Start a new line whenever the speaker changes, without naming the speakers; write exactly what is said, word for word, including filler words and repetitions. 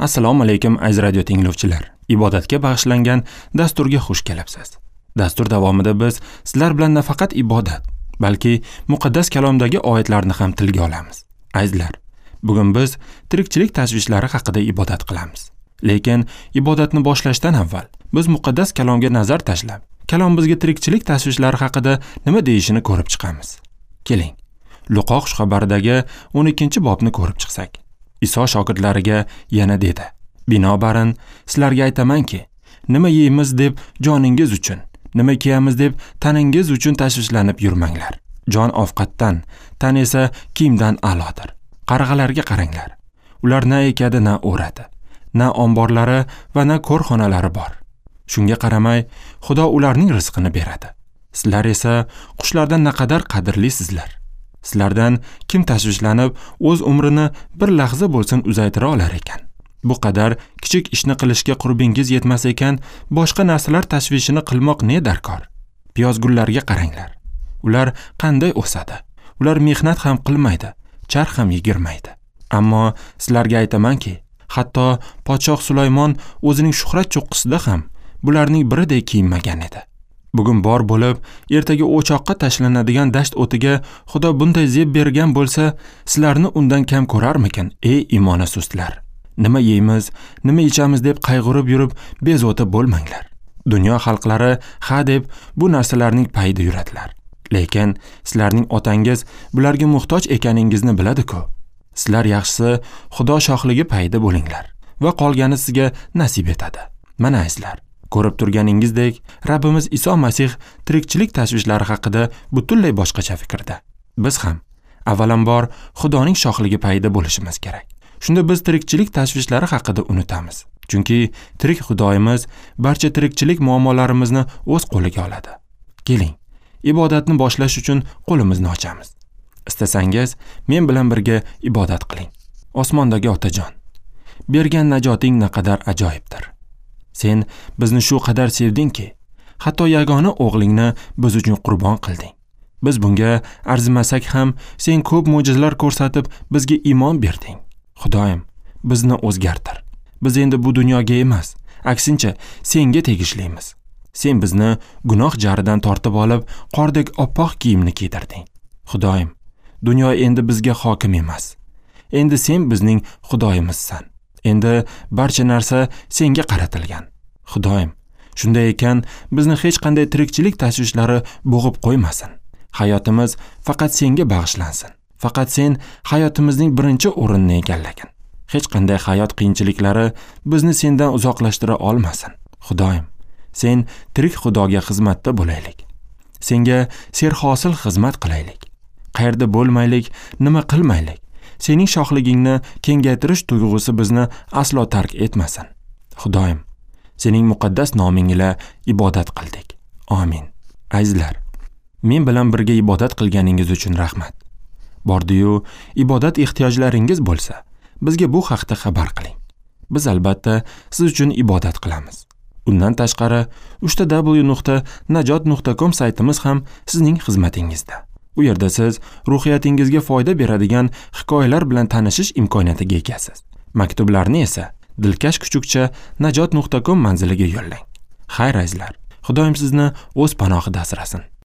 Assalomu alaykum aziz radio tinglovchilar. Ibodatga bag'ishlangan dasturga xush kelibsiz. Dastur davomida biz sizlar bilan nafaqat ibodat, balki muqaddas kalomdagi oyatlarni ham tilga olamiz. Azizlar, bugun biz tirikchilik tashvishlari haqida ibodat qilamiz. Lekin ibodatni boshlashdan avval biz muqaddas kalomga nazar tashlab, kalom bizga tirikchilik tashvishlari haqida nima deyishini ko'rib chiqamiz. Keling, Luqo xushxabaridagi o'n ikkinchi bobni ko'rib chiqsak. Iso shogirdlariga yana dedi: "Binobarin sizlarga aytamanki, nima yeymiz deb joningiz uchun, nima kiyamiz deb taningiz uchun tashvishlanib yurmanglar. Jon ovqatdan, tan esa kiyimdan a'lodir. Qarg'alarga qaranglar. Ular na ekadi, na o'radi, na omborlari va na ko'rxonalari bor. Shunga qaramay, Xudo ularning rizqini beradi. Sizlar esa qushlardan naqadar qadrlisizlar. Sizlardan kim tashvishlanib, o'z umrini bir lahza bo'lsin uzaytira olar ekan? Bu qadar kichik ishni qilishga qurbingiz yetmas ekan, boshqa narsalar tashvishini qilmoq ne darkor? Piyozgullarga qaranglar. Ular qanday o'sadi? Ular mehnat ham qilmaydi, charx ham yigirmaydi. Ammo sizlarga aytamanki, hatto podshoh Sulaymon o'zining shuhrat cho'qqisida ham bularning biridek kiyinmagan edi. Bugun bor bo'lib, ertaga o'choqqa tashlanadigan dasht o'tiga Xudo bunday zeb bergan bo'lsa, sizlarni undan kam ko'rarmikin, ey iymoni sustlar? Nima yeymiz, nima ichamiz deb qayg'urib yurib, bezovta bo'lmanglar. Dunyo xalqlari ha deb bu narsalarning payida yuradilar. Lekin sizlarning otangiz bularga muhtoj ekaningizni biladi-ku. Sizlar yaxshisi Xudo shohligi payida bo'linglar va qolgani sizga nasib etadi. Mana azizlar, ko'rib turganingizdek, Rabbimiz Iso Masih tirikchilik tashvishlari haqida butunlay boshqacha fikrda. Biz ham avvalambor Xudoning shohligi payida bo'lishimiz kerak. Shunda biz tirikchilik tashvishlari haqida unutamiz. Chunki tirik Xudoyimiz barcha tirikchilik muammolarimizni o'z qo'liga oladi. Keling, ibodatni boshlash uchun qo'limizni ochamiz. Istasangiz, men bilan birga ibodat qiling. Osmondagi Otajon, bergan najoting naqadar ajoyibdir. Sen bizni shu qadar sevdingki, hatto yagona o'g'lingni biz uchun qurbon qilding. Biz bunga arzimasak ham, sen ko'p mo'jizalar ko'rsatib bizga iymon berding. Xudoyim, bizni o'zgartir. Biz endi bu dunyoga emas, aksincha senga tegishlimiz. Sen bizni gunoh jaridan tortib olib, qordek oppoq kiyimni kiydirding. Xudoyim, dunyo endi bizga hokim emas. Endi sen bizning Xudoyimizsan. Endi barcha narsa senga qaratilgan. Xudoyim, shunday ekan, bizni hech qanday tirikchilik tashvishlari bo'g'ib qo'ymasin. Hayotimiz faqat senga bag'ishlansin. Faqat sen hayotimizning birinchi o'rinni egallagin. Hech qanday hayot qiyinchiliklari bizni sendan uzoqlashtira olmasin. Xudoyim, sen tirik Xudoga xizmatda bo'laylik. Senga serhosil xizmat qilaylik. Qayerda bo'lmaylik, nima qilmaylik. Sening shohligingni kengaytirish tuyg'usi bizni aslo tark etmasin. Xudoyim, sening muqaddas noming ila ibodat qildik. Amin. Azizlar, men bilan birga ibodat qilganingiz uchun rahmat. Bordi-yu, ibodat ehtiyojlaringiz bo'lsa, bizga bu haqda xabar qiling. Biz albatta siz uchun ibodat qilamiz. Undan tashqari, uch ta w nuqta najot nuqta com saytimiz ham sizning xizmatingizda. U yerda siz ruhiyatingizga foyda beradigan hikoyalar bilan tanishish imkoniyatiga egasiz. Maktublarni esa dilkash kuchukcha najot nuqta com manziliga yo'llang. Xayr azizlar, Xudoyim sizni o'z panohida asrasin.